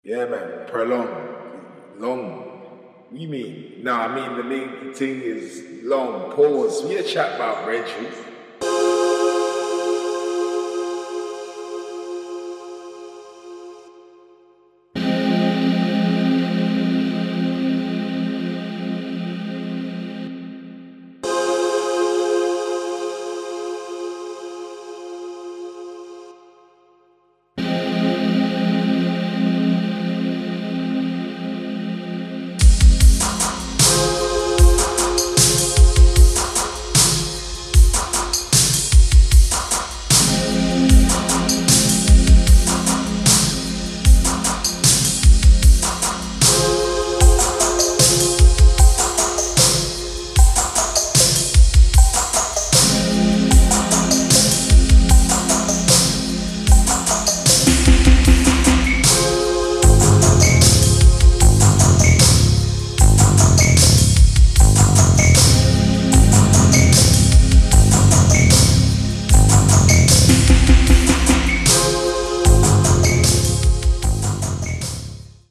Yeah, man. Prolong. Long. What you mean? No, I mean the thing is long. Pause. We a chat about Reggie.